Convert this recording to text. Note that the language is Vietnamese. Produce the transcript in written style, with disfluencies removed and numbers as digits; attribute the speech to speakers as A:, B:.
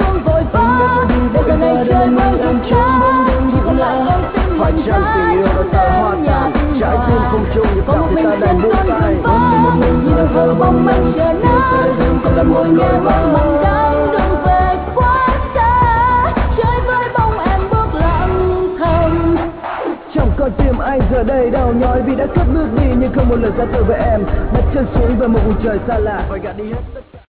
A: không vội vã để giờ này chơi với chúng ta chỉ còn lại con tim
B: phải
A: mình
B: chăng tình yêu đã ta hoa tàn trái tim không chung như
A: còn một
B: cảm
A: mình
B: thấy ta đang
A: trên
B: buông
A: con
B: tay
A: đường vắng nhìn đôi vợ bóng mây chờ nắng còn là ngồi nghe vắng màn đắng đừng về quá xa chơi với bóng em bước lặng thầm.
B: trong con tim anh giờ đây đau nhói vì đã cất bước đi nhưng không một lời ra từ với em đặt chân xuống về một vùng trời xa lạ phải gạt đi hết tất